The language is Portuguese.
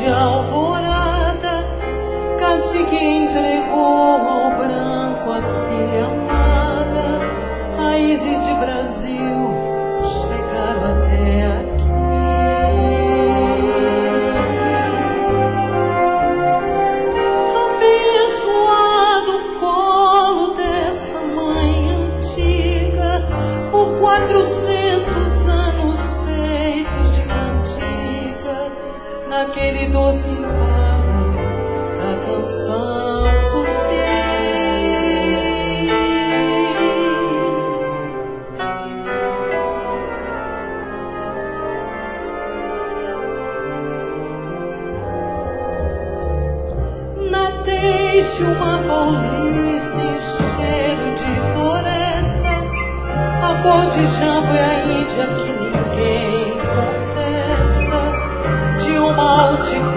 de alvorada, cacique entregou ao branco a filha amada. Raízes de Brasil chegaram até aqui. Abençoado colo dessa mãe antiga, por 400 anos feitos de cantiga, naquele doce embalo da canção tupi. Nateixo uma paulista em cheiro de floresta, a cor de jambo é a Índia que ninguém contesta, de uma altifez